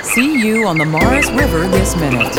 See you on the Morris River this minute.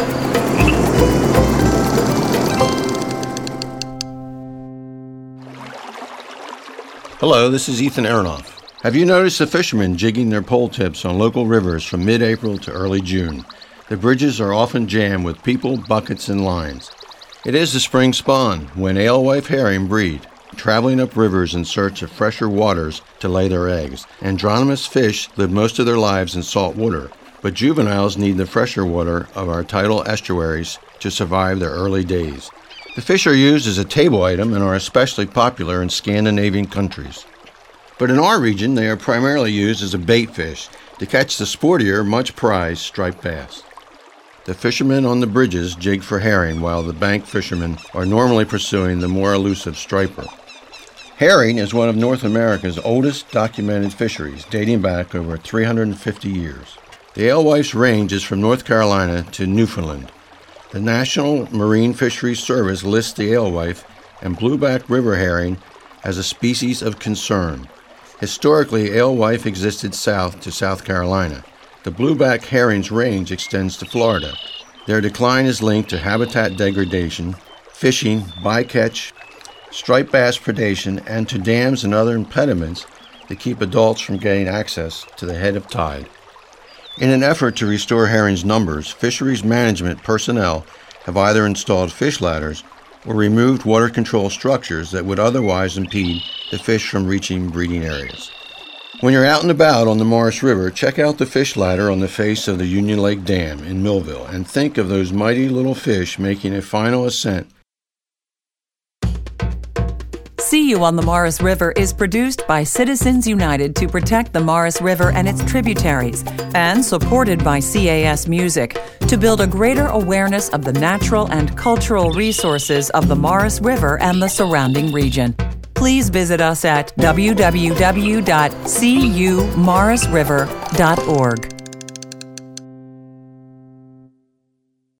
Hello, this is Ethan Aronoff. Have you noticed the fishermen jigging their pole tips on local rivers from mid-April to early June? The bridges are often jammed with people, buckets, and lines. It is the spring spawn, when alewife herring breed, traveling up rivers in search of fresher waters to lay their eggs. Andromous fish live most of their lives in salt water, but juveniles need the fresher water of our tidal estuaries to survive their early days. The fish are used as a table item and are especially popular in Scandinavian countries. But in our region, they are primarily used as a bait fish to catch the sportier, much prized striped bass. The fishermen on the bridges jig for herring, while the bank fishermen are normally pursuing the more elusive striper. Herring is one of North America's oldest documented fisheries, dating back over 350 years. The alewife's range is from North Carolina to Newfoundland. The National Marine Fisheries Service lists the alewife and blueback river herring as a species of concern. Historically, alewife existed south to South Carolina. The blueback herring's range extends to Florida. Their decline is linked to habitat degradation, fishing, bycatch, striped bass predation, and to dams and other impediments that keep adults from getting access to the head of tide. In an effort to restore herring's numbers, fisheries management personnel have either installed fish ladders or removed water control structures that would otherwise impede the fish from reaching breeding areas. When you're out and about on the Morris River, check out the fish ladder on the face of the Union Lake Dam in Millville and think of those mighty little fish making a final ascent. See You on the Morris River is produced by Citizens United to protect the Morris River and its tributaries, and supported by CAS Music to build a greater awareness of the natural and cultural resources of the Morris River and the surrounding region. Please visit us at www.cumorrisriver.org.